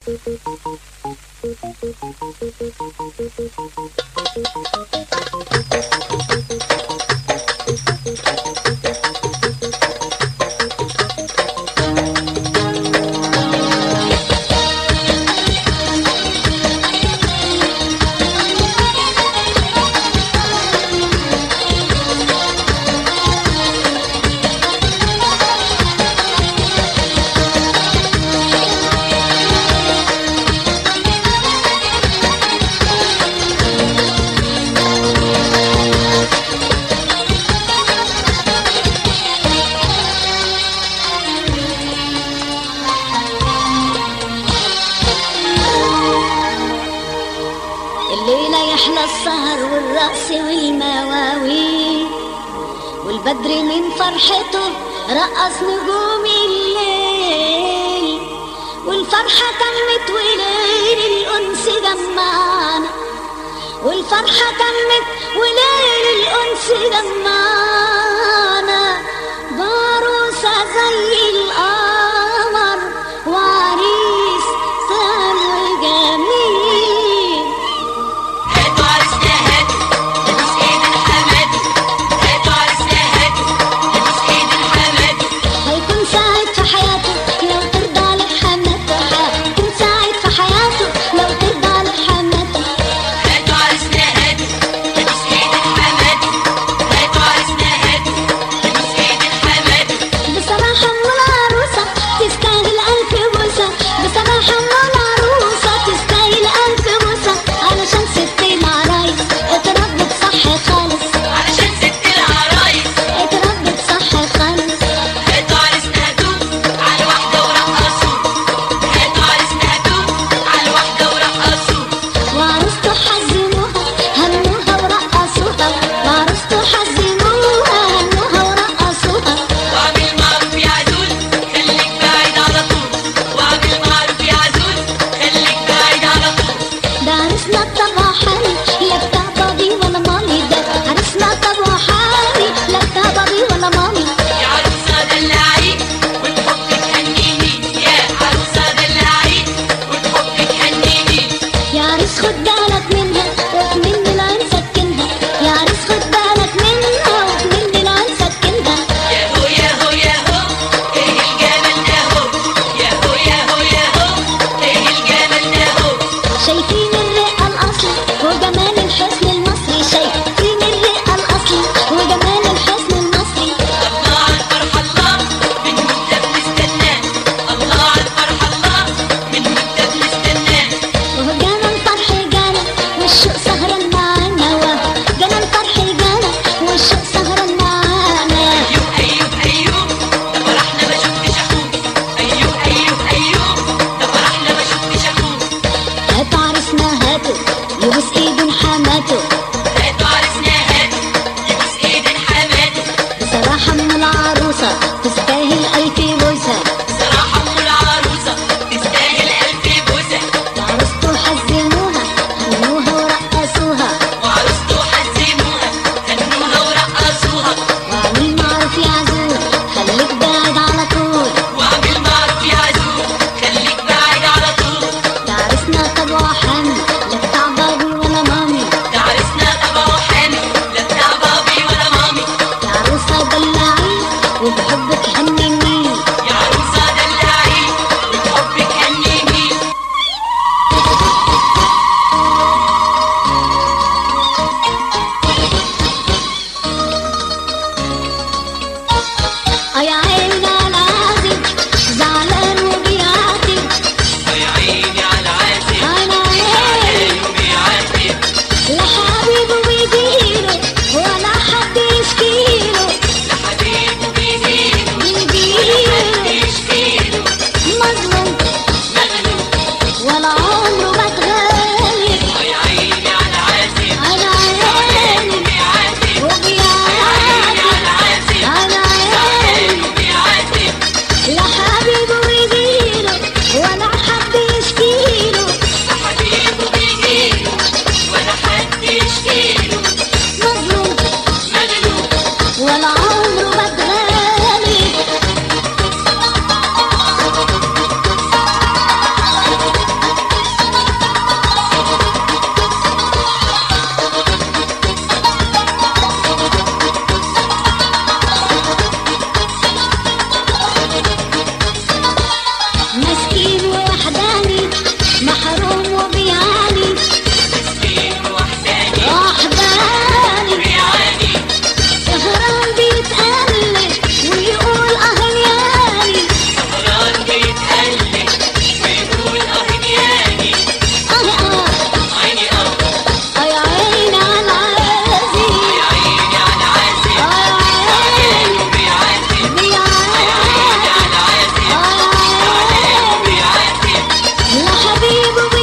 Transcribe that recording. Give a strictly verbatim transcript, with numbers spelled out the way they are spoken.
والبدر من فرحته رقص نجوم الليل، والفرحة تمت وليل الأنس جمعنا، والفرحة تمت وليل الأنس جمعنا، بعروسة زي القمر وعريس سام وجميل. هاتوا عرسنا هاتوا نبوس ايد الحمادي، هاتوا عرسنا هاتوا نبوس ايد الحمادي. هيكون سعيد في حياته لو ترضى لحماته، هيكون سعيد في حياته لو ترضى لحماته. هاتوا عرسنا هاتوا نبوس ايد الحمادي، هاتوا عرسنا هاتوا نبوس ايد الحمادي. بصراحة أم العروسة تستاهل ألف بوسة، بصراحة أم العروسة تستاهل ألف بوسة، علشان ست العرايس اتربت صح خالص، علشان ست العرايس اتربت صح خالص. هاتوا عرسنا هاتوا على واحدة ورقصوا، هاتوا عرسنا هاتوا على واحدة ورقصوا. وعروسته حزنوها هنوها ورقصوها، وعروسته حزنوها هنوها ورقصوها. واعمل معروف يا عزوز خليك بعيد على طول، واعمل معروف يا عزوز خليك بعيد على طول. ده عرسنا الطبع حالي لا بتاع بابي ولا مامي، ده عرسنا الطبع حالي لا بتاع بابي ولا مامي. يا عروسة دلعي وتحبك هنيني، يا عروسة دلعي وتحبك هنيني. يا عريس خد بالك منها وكمن العين سكنها، يا عريس خد بالك منها وكمن العين سكنها. يا هو يا هو يا هو ايه الجمال ده هو، يا هو يا هو يا هو ايه الجمال ده هو. شايفين الرقة الأصل وجمال الحسن المصري، شايفين الرقة الأصل وجمال الحسن المصري. الله على الفرح الله من مدة بنستناه، الله على الفرح الله من مدة بنستناه. وجانا الفرح جانا حبيبه